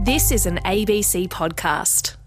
This is an ABC podcast.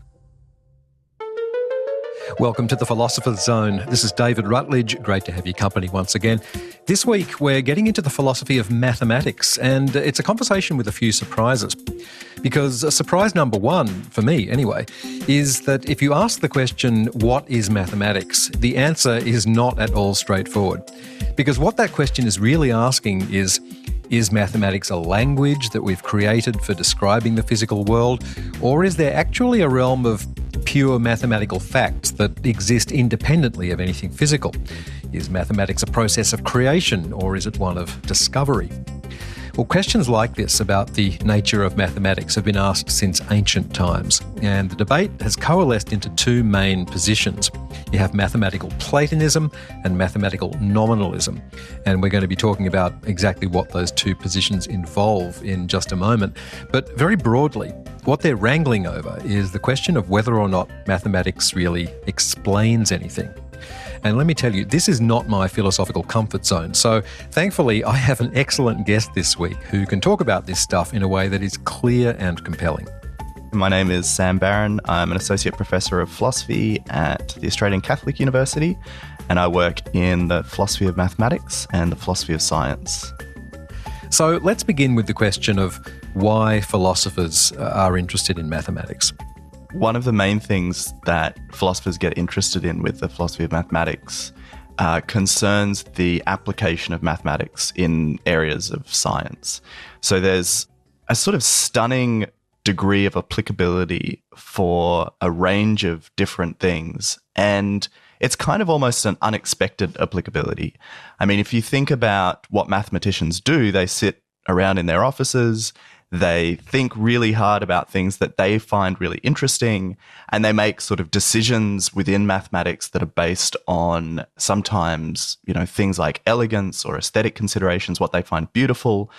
Welcome to the Philosopher's Zone. This is David Rutledge. Great to have your company once again. This week, we're getting into the philosophy of mathematics, and it's a conversation with a few surprises. Because surprise number one, for me anyway, is that if you ask the question, what is mathematics? The answer is not at all straightforward. Because what that question is really asking is mathematics a language that we've created for describing the physical world, or is there actually a realm of pure mathematical facts that exist independently of anything physical? Is mathematics a process of creation, or is it one of discovery? Well, questions like this about the nature of mathematics have been asked since ancient times, and the debate has coalesced into two main positions. You have mathematical Platonism and mathematical nominalism, and we're going to be talking about exactly what those two positions involve in just a moment. But very broadly, what they're wrangling over is the question of whether or not mathematics really explains anything. And let me tell you, this is not my philosophical comfort zone. So thankfully, I have an excellent guest this week who can talk about this stuff in a way that is clear and compelling. My name is Sam Barron. I'm an Associate Professor of Philosophy at the Australian Catholic University, and I work in the philosophy of mathematics and the philosophy of science. So let's begin with the question of why philosophers are interested in mathematics. One of the main things that philosophers get interested in with the philosophy of mathematics concerns the application of mathematics in areas of science. So there's a sort of stunning degree of applicability for a range of different things, and it's kind of almost an unexpected applicability. I mean, if you think about what mathematicians do, they sit around in their offices, they think really hard about things that they find really interesting, and they make sort of decisions within mathematics that are based on sometimes, things like elegance or aesthetic considerations, what they find beautiful.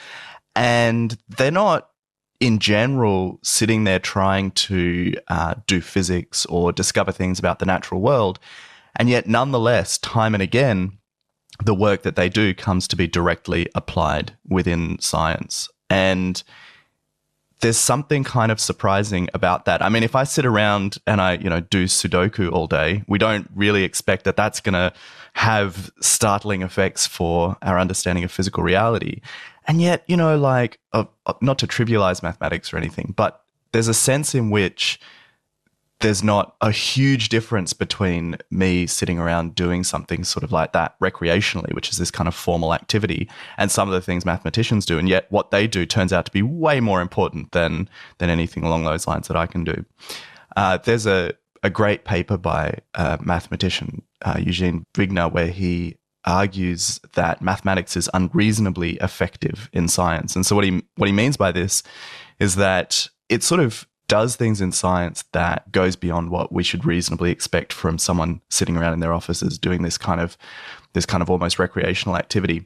And they're not, in general, sitting there trying to do physics or discover things about the natural world. And yet, nonetheless, time and again, the work that they do comes to be directly applied within science. And there's something kind of surprising about that. I mean, if I sit around and I, do Sudoku all day, we don't really expect that that's going to have startling effects for our understanding of physical reality. And yet, not to trivialize mathematics or anything, but there's a sense in which there's not a huge difference between me sitting around doing something sort of like that recreationally, which is this kind of formal activity, and some of the things mathematicians do. And yet what they do turns out to be way more important than anything along those lines that I can do. There's a great paper by a mathematician, Eugene Wigner, where he argues that mathematics is unreasonably effective in science. And so what he means by this is that it sort of does things in science that goes beyond what we should reasonably expect from someone sitting around in their offices doing this kind of almost recreational activity.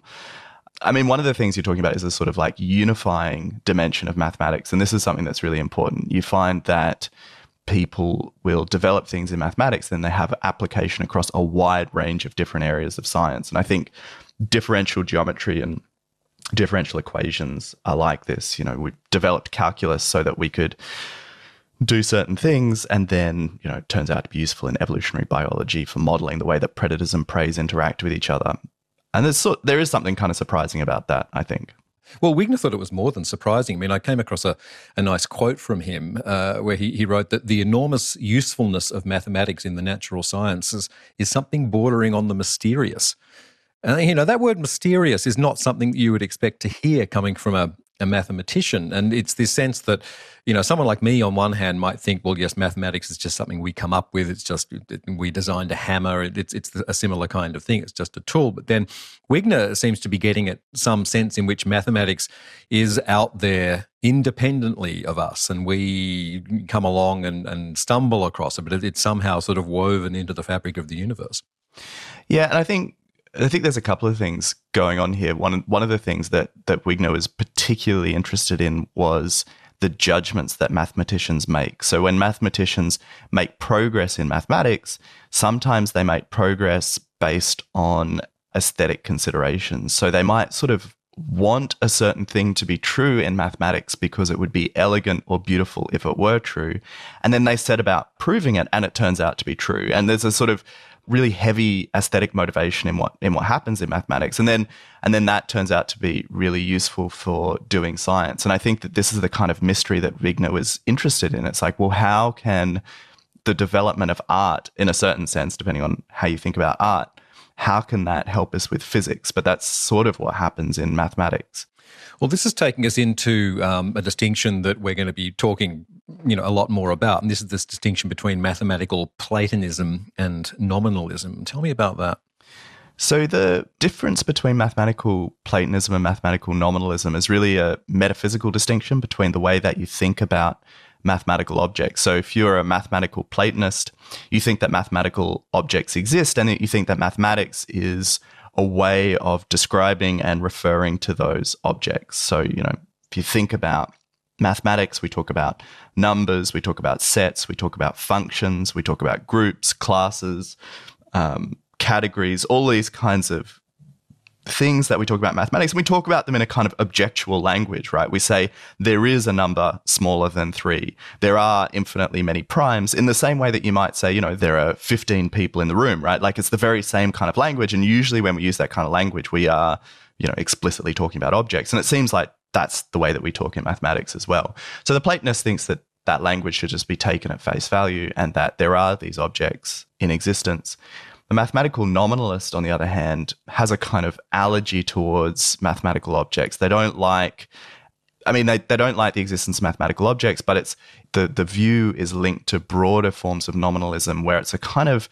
I mean, one of the things you're talking about is this sort of like unifying dimension of mathematics, and this is something that's really important. You find that people will develop things in mathematics, then they have application across a wide range of different areas of science. And I think differential geometry and differential equations are like this. We've developed calculus so that we could do certain things, and then, it turns out to be useful in evolutionary biology for modeling the way that predators and prey interact with each other. And there is something kind of surprising about that, I think. Well, Wigner thought it was more than surprising. I mean, I came across a nice quote from him where he wrote that the enormous usefulness of mathematics in the natural sciences is something bordering on the mysterious. And, that word mysterious is not something that you would expect to hear coming from a mathematician. And it's this sense that, someone like me on one hand might think, well, yes, mathematics is just something we come up with. It's just, we designed a hammer. It's a similar kind of thing. It's just a tool. But then Wigner seems to be getting at some sense in which mathematics is out there independently of us, and we come along and stumble across it, but it's somehow sort of woven into the fabric of the universe. Yeah, and I think there's a couple of things going on here. One of the things that Wigner was particularly interested in was the judgments that mathematicians make. So when mathematicians make progress in mathematics, sometimes they make progress based on aesthetic considerations. So they might sort of want a certain thing to be true in mathematics because it would be elegant or beautiful if it were true. And then they set about proving it, and it turns out to be true. And there's a sort of really heavy aesthetic motivation in what happens in mathematics. And then that turns out to be really useful for doing science. And I think that this is the kind of mystery that Wigner was interested in. It's like, well, how can the development of art, in a certain sense, depending on how you think about art, how can that help us with physics? But that's sort of what happens in mathematics. Well, this is taking us into a distinction that we're going to be talking, a lot more about, and this is this distinction between mathematical Platonism and nominalism. Tell me about that. So the difference between mathematical Platonism and mathematical nominalism is really a metaphysical distinction between the way that you think about mathematical objects. So if you're a mathematical Platonist, you think that mathematical objects exist, and you think that mathematics is a way of describing and referring to those objects. So, if you think about mathematics, we talk about numbers, we talk about sets, we talk about functions, we talk about groups, classes, categories, all these kinds of things that we talk about in mathematics, and we talk about them in a kind of objectual language, right? We say there is a number smaller than 3. There are infinitely many primes, in the same way that you might say, there are 15 people in the room, right? Like, it's the very same kind of language. And usually when we use that kind of language, we are, explicitly talking about objects. And it seems like that's the way that we talk in mathematics as well. So the Platonist thinks that that language should just be taken at face value, and that there are these objects in existence. The mathematical nominalist, on the other hand, has a kind of allergy towards mathematical objects. They don't like, they don't like the existence of mathematical objects, but it's the view is linked to broader forms of nominalism, where it's a kind of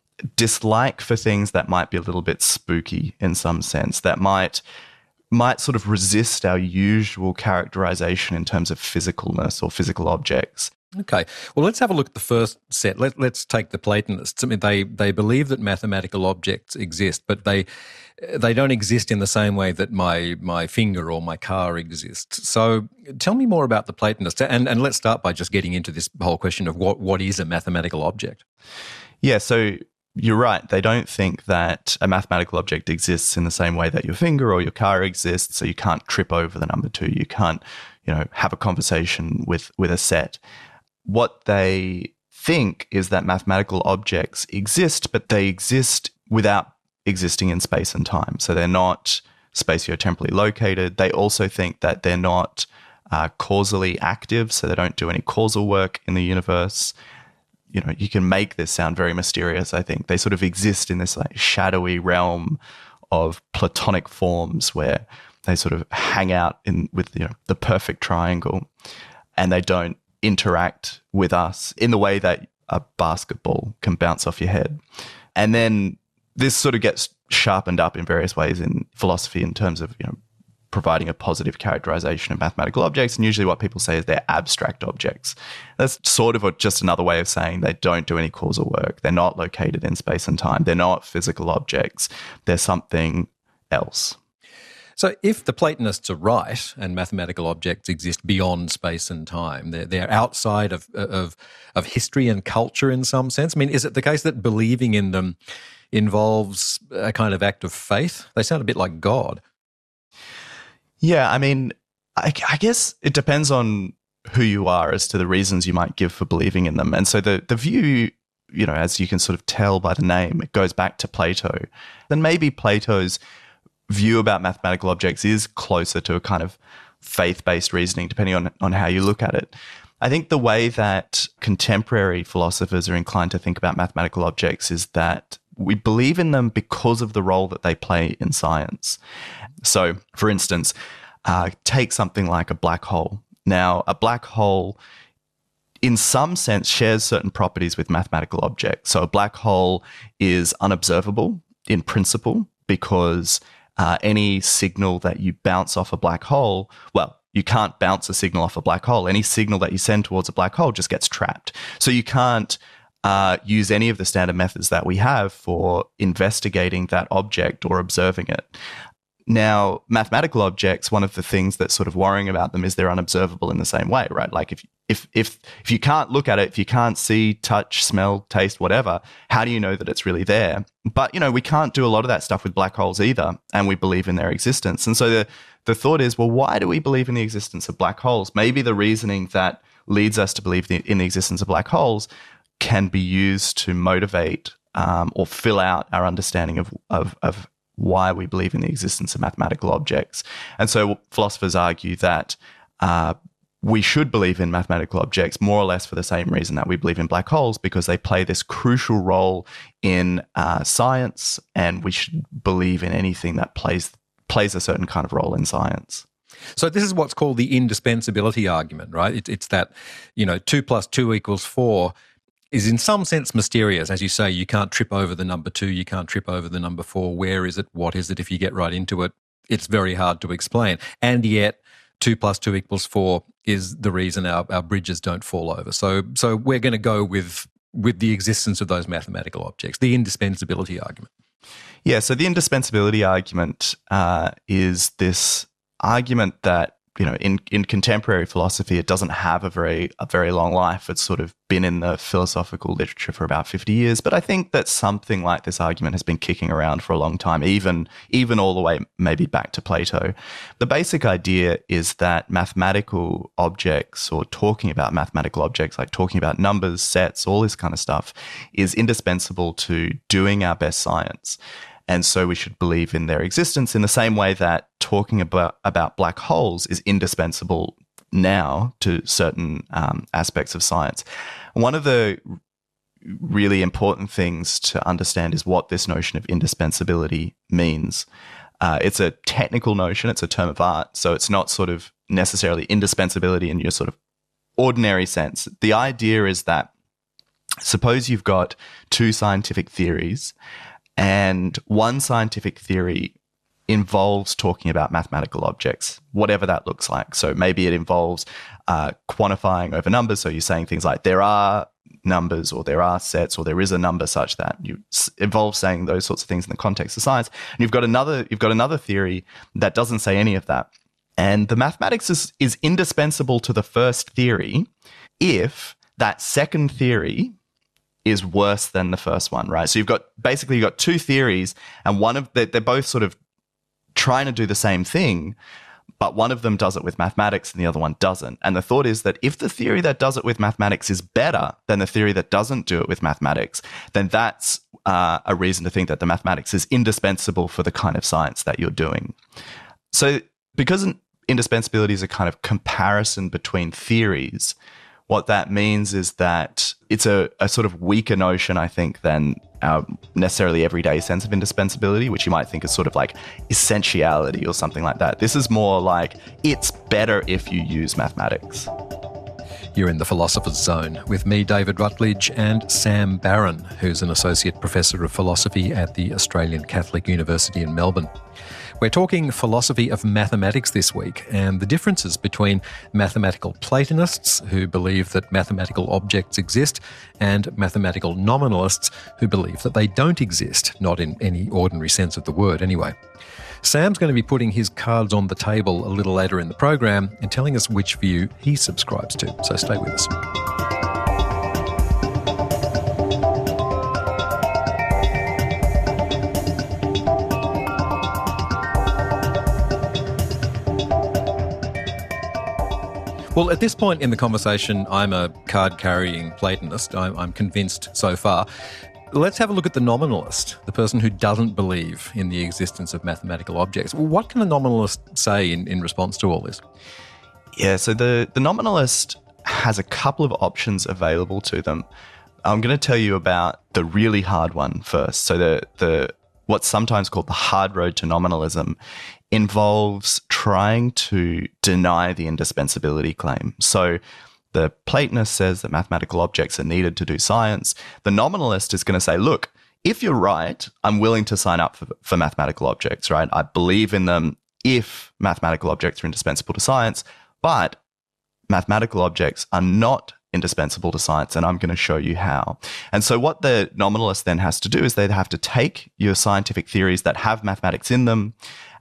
dislike for things that might be a little bit spooky in some sense, that might sort of resist our usual characterization in terms of physicalness or physical objects. Okay. Well, let's have a look at the first set. Let's take the Platonists. They believe that mathematical objects exist, but they don't exist in the same way that my finger or my car exists. So tell me more about the Platonists, and let's start by just getting into this whole question of what is a mathematical object. Yeah, so you're right. They don't think that a mathematical object exists in the same way that your finger or your car exists, so you can't trip over the number 2. You can't, have a conversation with a set. What they think is that mathematical objects exist, but they exist without existing in space and time. So they're not spatiotemporally located. They also think that they're not causally active, so they don't do any causal work in the universe. You can make this sound very mysterious, I think. They sort of exist in this like shadowy realm of Platonic forms where they sort of hang out with the perfect triangle, and they don't interact with us in the way that a basketball can bounce off your head. And then this sort of gets sharpened up in various ways in philosophy in terms of, providing a positive characterization of mathematical objects. And usually what people say is they're abstract objects. That's sort of just another way of saying they don't do any causal work. They're not located in space and time. They're not physical objects. They're something else. So if the Platonists are right and mathematical objects exist beyond space and time, they're outside of history and culture in some sense. Is it the case that believing in them involves a kind of act of faith? They sound a bit like God. Yeah, I guess it depends on who you are as to the reasons you might give for believing in them. And so the view, as you can sort of tell by the name, it goes back to Plato. Then maybe Plato's view about mathematical objects is closer to a kind of faith-based reasoning, depending on how you look at it. I think the way that contemporary philosophers are inclined to think about mathematical objects is that we believe in them because of the role that they play in science. So, for instance, take something like a black hole. Now, a black hole, in some sense, shares certain properties with mathematical objects. So a black hole is unobservable in principle because any signal that you bounce off a black hole, you can't bounce a signal off a black hole. Any signal that you send towards a black hole just gets trapped. So you can't use any of the standard methods that we have for investigating that object or observing it. Now, mathematical objects, one of the things that's sort of worrying about them is they're unobservable in the same way, right? Like if you can't look at it, if you can't see, touch, smell, taste, whatever, how do you know that it's really there? But, we can't do a lot of that stuff with black holes either, and we believe in their existence. And so the thought is, well, why do we believe in the existence of black holes? Maybe the reasoning that leads us to believe in the existence of black holes can be used to motivate or fill out our understanding of why we believe in the existence of mathematical objects. And so philosophers argue that we should believe in mathematical objects more or less for the same reason that we believe in black holes, because they play this crucial role in science, and we should believe in anything that plays a certain kind of role in science. So this is what's called the indispensability argument, right? It's that, 2 + 2 = 4 is in some sense mysterious. As you say, you can't trip over the number 2, you can't trip over the number 4. Where is it? What is it? If you get right into it, it's very hard to explain. And yet 2 + 2 = 4 is the reason our bridges don't fall over. So we're going to go with the existence of those mathematical objects, the indispensability argument. Yeah, so the indispensability argument is this argument that, in contemporary philosophy, it doesn't have a very long life. It's sort of been in the philosophical literature for about 50 years. But I think that something like this argument has been kicking around for a long time, even all the way maybe back to Plato. The basic idea is that mathematical objects, or talking about mathematical objects, like talking about numbers, sets, all this kind of stuff, is indispensable to doing our best science. And so we should believe in their existence in the same way that talking about black holes is indispensable now to certain aspects of science. One of the really important things to understand is what this notion of indispensability means. It's a technical notion, it's a term of art, so it's not sort of necessarily indispensability in your sort of ordinary sense. The idea is that suppose you've got two scientific theories, and one scientific theory involves talking about mathematical objects, whatever that looks like. So maybe it involves quantifying over numbers. So you're saying things like there are numbers, or there are sets, or there is a number such that. You involve saying those sorts of things in the context of science. And you've got another theory that doesn't say any of that. And the mathematics is indispensable to the first theory if that second theory is worse than the first one, right? So you've got two theories, and they're both sort of trying to do the same thing, but one of them does it with mathematics and the other one doesn't. And the thought is that if the theory that does it with mathematics is better than the theory that doesn't do it with mathematics, then that's a reason to think that the mathematics is indispensable for the kind of science that you're doing. So because indispensability is a kind of comparison between theories, what that means is that it's a sort of weaker notion, I think, than our necessarily everyday sense of indispensability, which you might think is sort of like essentiality or something like that. This is more like it's better if you use mathematics. You're in the Philosopher's Zone with me, David Rutledge, and Sam Barron, who's an Associate Professor of Philosophy at the Australian Catholic University in Melbourne. We're talking philosophy of mathematics this week, and the differences between mathematical Platonists, who believe that mathematical objects exist, and mathematical nominalists, who believe that they don't exist, not in any ordinary sense of the word anyway. Sam's going to be putting his cards on the table a little later in the program and telling us which view he subscribes to, so stay with us. Well, at this point in the conversation, I'm a card-carrying Platonist. I'm convinced so far. Let's have a look at the nominalist, the person who doesn't believe in the existence of mathematical objects. What can a nominalist say in response to all this? Yeah, so the nominalist has a couple of options available to them. I'm going to tell you about the really hard one first. So the what's sometimes called the hard road to nominalism involves trying to deny the indispensability claim. So the Platonist says that mathematical objects are needed to do science. The nominalist is going to say, look, if you're right, I'm willing to sign up for mathematical objects, right? I believe in them if mathematical objects are indispensable to science, but mathematical objects are not indispensable to science, and I'm going to show you how. And so what the nominalist then has to do is they'd have to take your scientific theories that have mathematics in them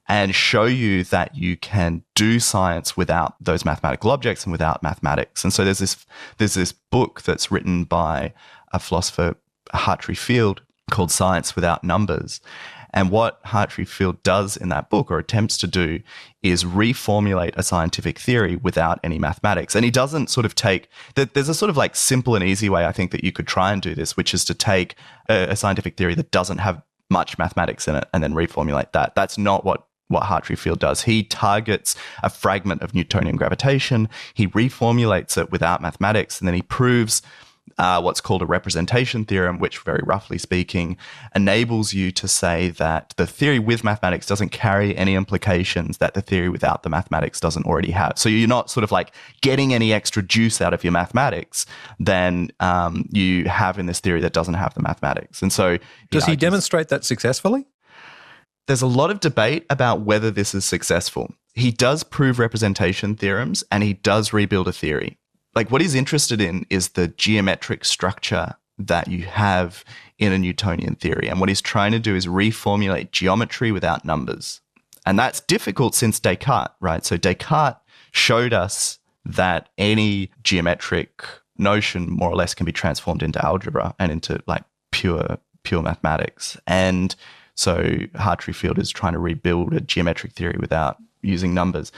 and show you that you can do science without those mathematical objects and without mathematics. And so there's this book that's written by a philosopher, Hartree Field, called Science Without Numbers. And what Hartree Field does in that book, or attempts to do, is reformulate a scientific theory without any mathematics. And he doesn't sort of take, there's a sort of like simple and easy way I think that you could try and do this, which is to take a scientific theory that doesn't have much mathematics in it and then reformulate that. That's not what Hartree Field does. He targets a fragment of Newtonian gravitation, he reformulates it without mathematics, and then he proves what's called a representation theorem, which, very roughly speaking, enables you to say that the theory with mathematics doesn't carry any implications that the theory without the mathematics doesn't already have. So you're not sort of like getting any extra juice out of your mathematics than you have in this theory that doesn't have the mathematics. And so does he demonstrate that successfully? There's a lot of debate about whether this is successful. He does prove representation theorems and he does rebuild a theory. Like, what he's interested in is the geometric structure that you have in a Newtonian theory. And what he's trying to do is reformulate geometry without numbers. And that's difficult since Descartes, right? So Descartes showed us that any geometric notion more or less can be transformed into algebra and into like pure mathematics. And so Hartree Field is trying to rebuild a geometric theory without using numbers.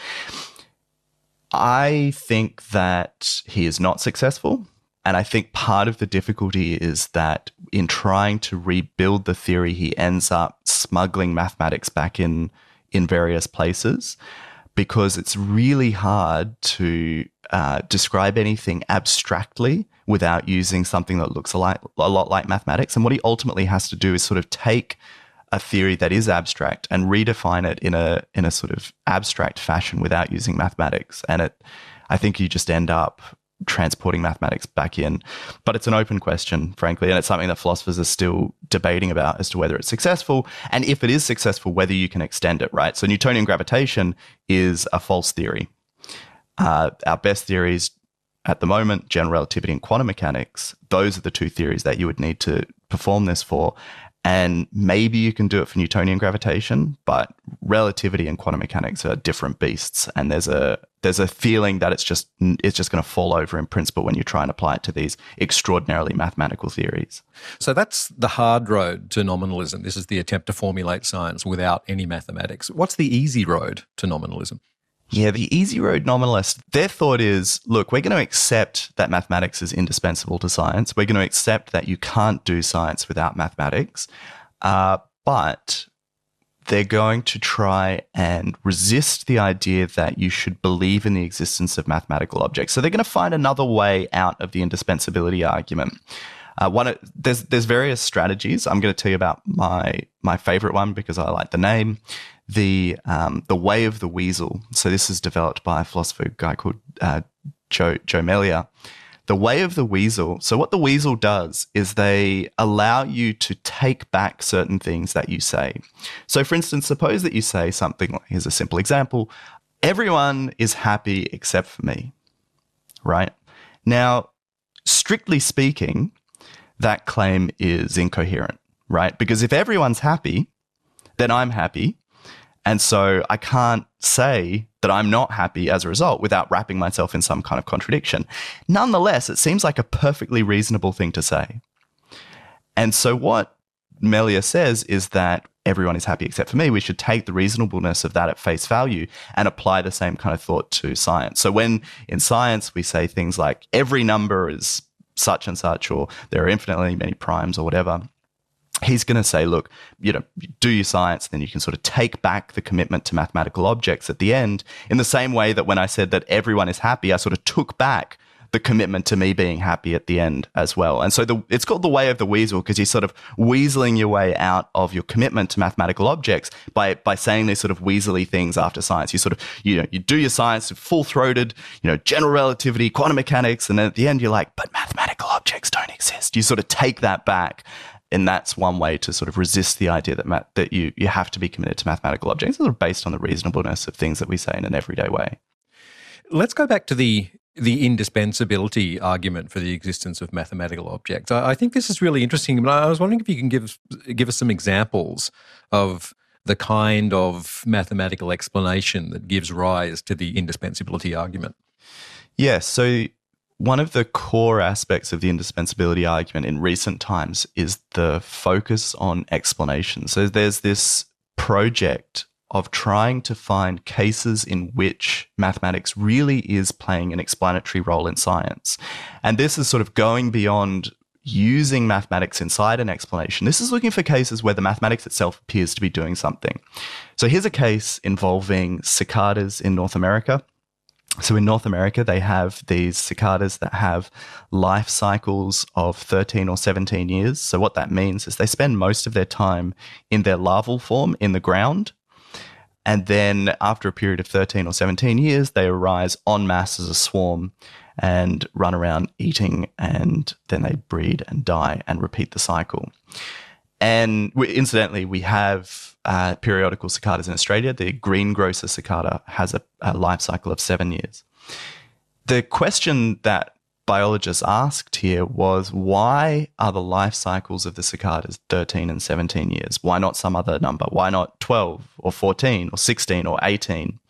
I think that he is not successful. And I think part of the difficulty is that in trying to rebuild the theory, he ends up smuggling mathematics back in various places, because it's really hard to describe anything abstractly without using something that looks a lot like mathematics. And what he ultimately has to do is sort of take a theory that is abstract and redefine it in a sort of abstract fashion without using mathematics. And I think you just end up transporting mathematics back in. But it's an open question, frankly, and it's something that philosophers are still debating about as to whether it's successful, and if it is successful, whether you can extend it, right? So Newtonian gravitation is a false theory. Our best theories at the moment, general relativity and quantum mechanics, those are the two theories that you would need to perform this for. And maybe you can do it for Newtonian gravitation, but relativity and quantum mechanics are different beasts. And there's a feeling that it's just going to fall over in principle when you try and apply it to these extraordinarily mathematical theories. So that's the hard road to nominalism. This is the attempt to formulate science without any mathematics. What's the easy road to nominalism? Yeah, the easy road nominalist, their thought is, look, we're going to accept that mathematics is indispensable to science. We're going to accept that you can't do science without mathematics, but they're going to try and resist the idea that you should believe in the existence of mathematical objects. So they're going to find another way out of the indispensability argument. There's various strategies. I'm going to tell you about my favorite one because I like the name. The way of the weasel. So this is developed by a philosopher, a guy called Joe Melia. The way of the weasel. So what the weasel does is they allow you to take back certain things that you say. So for instance, suppose that you say something like, here's a simple example, everyone is happy except for me, right? Now, strictly speaking, that claim is incoherent, right? Because if everyone's happy, then I'm happy. And so I can't say that I'm not happy as a result without wrapping myself in some kind of contradiction. Nonetheless, it seems like a perfectly reasonable thing to say. And so what Melia says is that everyone is happy except for me. We should take the reasonableness of that at face value and apply the same kind of thought to science. So when in science we say things like every number is such and such, or there are infinitely many primes or whatever, he's going to say, look, do your science, then you can sort of take back the commitment to mathematical objects at the end, in the same way that when I said that everyone is happy, I sort of took back the commitment to me being happy at the end as well. And so it's called the way of the weasel, because you're sort of weaseling your way out of your commitment to mathematical objects by saying these sort of weaselly things after science. You sort of, you do your science full-throated, general relativity, quantum mechanics, and then at the end you're like, but mathematical objects don't exist. You sort of take that back. And that's one way to sort of resist the idea that you have to be committed to mathematical objects, sort of based on the reasonableness of things that we say in an everyday way. Let's go back to the indispensability argument for the existence of mathematical objects. I think this is really interesting, but I was wondering if you can give us some examples of the kind of mathematical explanation that gives rise to the indispensability argument? Yes. So one of the core aspects of the indispensability argument in recent times is the focus on explanation. So there's this project of trying to find cases in which mathematics really is playing an explanatory role in science. And this is sort of going beyond using mathematics inside an explanation. This is looking for cases where the mathematics itself appears to be doing something. So here's a case involving cicadas in North America. So in North America, they have these cicadas that have life cycles of 13 or 17 years. So what that means is they spend most of their time in their larval form in the ground. And then after a period of 13 or 17 years, they arise en masse as a swarm and run around eating, and then they breed and die and repeat the cycle. And incidentally, we have periodical cicadas in Australia. The greengrocer cicada has a life cycle of 7 years. The question that biologists asked here was, why are the life cycles of the cicadas 13 and 17 years? Why not some other number? Why not 12 or 14 or 16 or 18?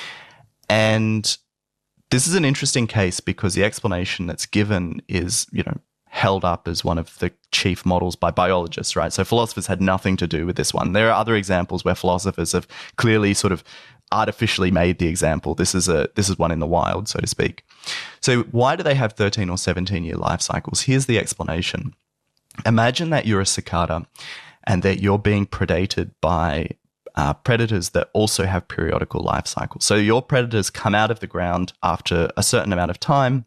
And this is an interesting case because the explanation that's given is, held up as one of the chief models by biologists, right? So philosophers had nothing to do with this one. There are other examples where philosophers have clearly sort of artificially made the example. This is one in the wild, so to speak. So why do they have 13 or 17 year life cycles? Here's the explanation. Imagine that you're a cicada and that you're being predated by predators that also have periodical life cycles. So your predators come out of the ground after a certain amount of time,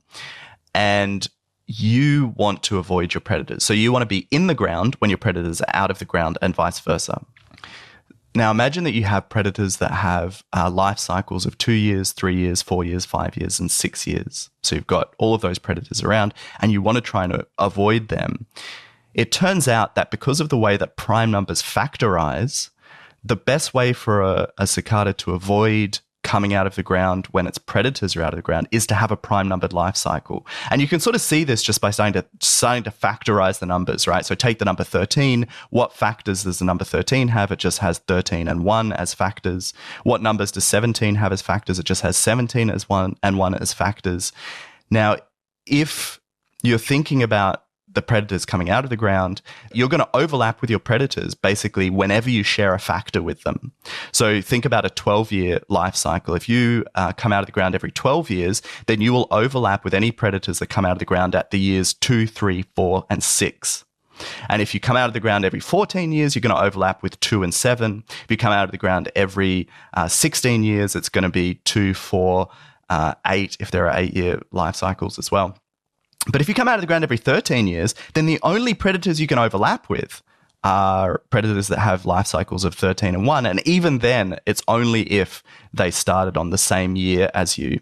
and you want to avoid your predators. So you want to be in the ground when your predators are out of the ground, and vice versa. Now imagine that you have predators that have life cycles of 2 years, 3 years, 4 years, 5 years, and 6 years. So you've got all of those predators around and you want to try and avoid them. It turns out that because of the way that prime numbers factorize, the best way for a cicada to avoid coming out of the ground when its predators are out of the ground is to have a prime numbered life cycle. And you can sort of see this just by starting to factorize the numbers, right? So take the number 13. What factors does the number 13 have? It just has 13 and 1 as factors. What numbers does 17 have as factors? It just has 17 as 1 and 1 as factors. Now, if you're thinking about the predators coming out of the ground, you're going to overlap with your predators basically whenever you share a factor with them. So think about a 12-year life cycle. If you come out of the ground every 12 years, then you will overlap with any predators that come out of the ground at the years 2, 3, 4, and 6. And if you come out of the ground every 14 years, you're going to overlap with 2 and 7. If you come out of the ground every 16 years, it's going to be 2, 4, 8, if there are 8-year life cycles as well. But if you come out of the ground every 13 years, then the only predators you can overlap with are predators that have life cycles of 13 and 1. And even then, it's only if they started on the same year as you.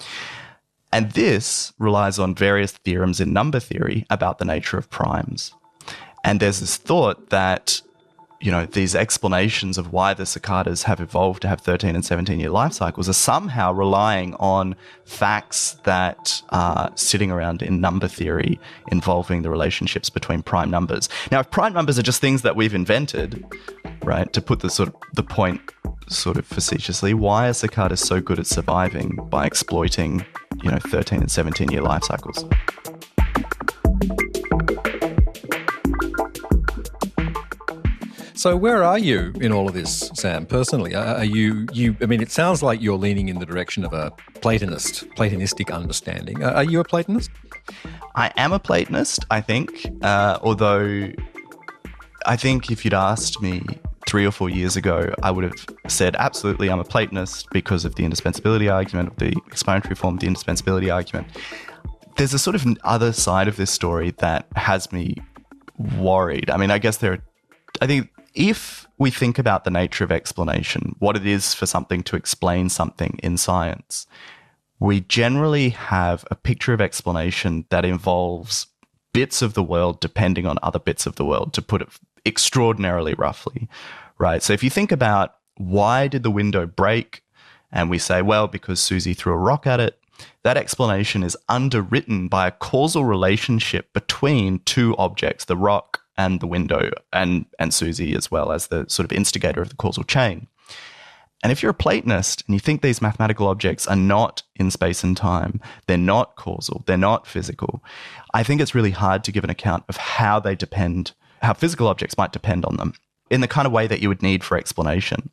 And this relies on various theorems in number theory about the nature of primes. And there's this thought that, these explanations of why the cicadas have evolved to have 13 and 17-year life cycles are somehow relying on facts that are sitting around in number theory involving the relationships between prime numbers. Now, if prime numbers are just things that we've invented, right, to put the point sort of facetiously, why are cicadas so good at surviving by exploiting, 13 and 17-year life cycles? So where are you in all of this, Sam, personally? Are you it sounds like you're leaning in the direction of a Platonistic understanding. Are you a Platonist? I am a Platonist, I think, although I think if you'd asked me 3 or 4 years ago, I would have said, absolutely, I'm a Platonist because of the indispensability argument, the explanatory form of the indispensability argument. There's a sort of other side of this story that has me worried. I think if we think about the nature of explanation, what it is for something to explain something in science, we generally have a picture of explanation that involves bits of the world depending on other bits of the world, to put it extraordinarily roughly, right? So if you think about why did the window break, and we say, well, because Susie threw a rock at it, that explanation is underwritten by a causal relationship between two objects, the rock and the window, and SUSY as well as the sort of instigator of the causal chain. And if you're a Platonist and you think these mathematical objects are not in space and time, they're not causal, they're not physical, I think it's really hard to give an account of how they depend, how physical objects might depend on them in the kind of way that you would need for explanation.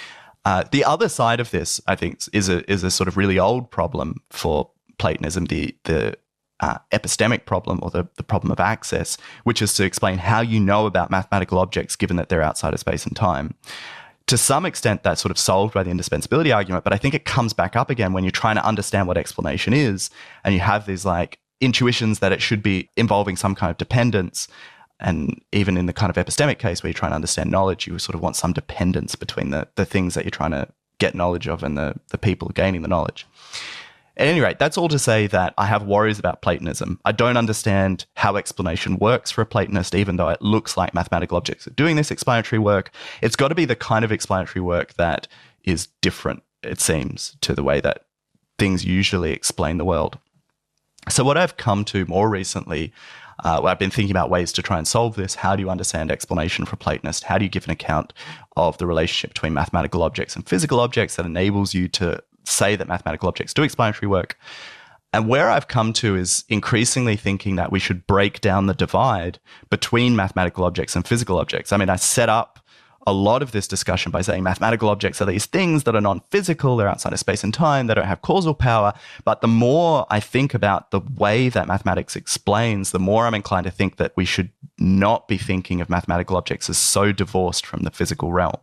The other side of this, I think, is a sort of really old problem for Platonism, the epistemic problem, or the problem of access, which is to explain how you know about mathematical objects given that they're outside of space and time. To some extent, that's sort of solved by the indispensability argument, but I think it comes back up again when you're trying to understand what explanation is, and you have these like intuitions that it should be involving some kind of dependence. And even in the kind of epistemic case where you're trying to understand knowledge, you sort of want some dependence between the things that you're trying to get knowledge of and the people gaining the knowledge. At any rate, that's all to say that I have worries about Platonism. I don't understand how explanation works for a Platonist, even though it looks like mathematical objects are doing this explanatory work. It's got to be the kind of explanatory work that is different, it seems, to the way that things usually explain the world. So what I've come to more recently, I've been thinking about ways to try and solve this. How do you understand explanation for a Platonist? How do you give an account of the relationship between mathematical objects and physical objects that enables you to say that mathematical objects do explanatory work? And where I've come to is increasingly thinking that we should break down the divide between mathematical objects and physical objects. I mean, I set up a lot of this discussion by saying mathematical objects are these things that are non-physical, they're outside of space and time, they don't have causal power. But the more I think about the way that mathematics explains, the more I'm inclined to think that we should not be thinking of mathematical objects as so divorced from the physical realm.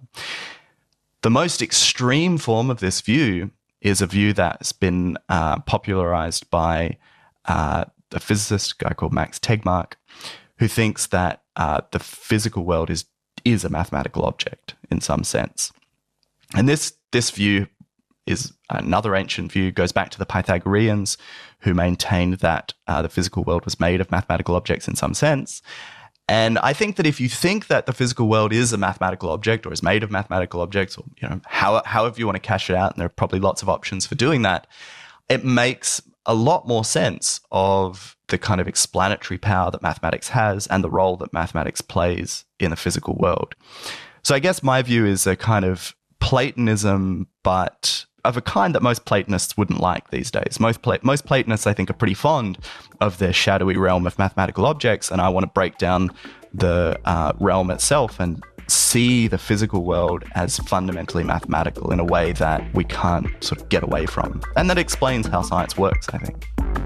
The most extreme form of this view is a view that's been popularized by a physicist, a guy called Max Tegmark, who thinks that the physical world is a mathematical object in some sense. And this view is another ancient view, goes back to the Pythagoreans, who maintained that the physical world was made of mathematical objects in some sense. And I think that if you think that the physical world is a mathematical object or is made of mathematical objects, or however you want to cash it out, and there are probably lots of options for doing that, it makes a lot more sense of the kind of explanatory power that mathematics has and the role that mathematics plays in the physical world. So I guess my view is a kind of Platonism, but of a kind that most Platonists wouldn't like these days. Most Platonists, I think, are pretty fond of their shadowy realm of mathematical objects, and I want to break down the realm itself and see the physical world as fundamentally mathematical in a way that we can't sort of get away from. And that explains how science works, I think.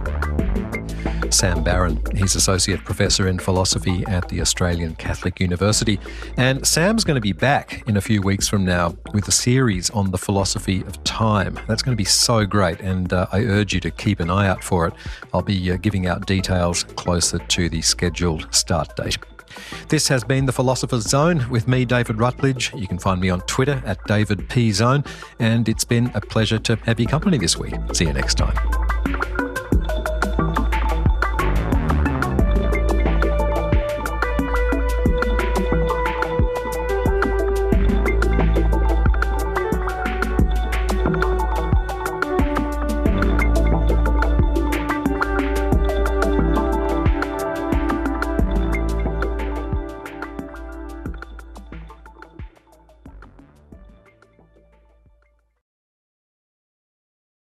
Sam Barron. He's Associate Professor in Philosophy at the Australian Catholic University. And Sam's going to be back in a few weeks from now with a series on the philosophy of time. That's going to be so great, and I urge you to keep an eye out for it. I'll be giving out details closer to the scheduled start date. This has been The Philosopher's Zone with me, David Rutledge. You can find me on Twitter at DavidPZone, and it's been a pleasure to have your company this week. See you next time.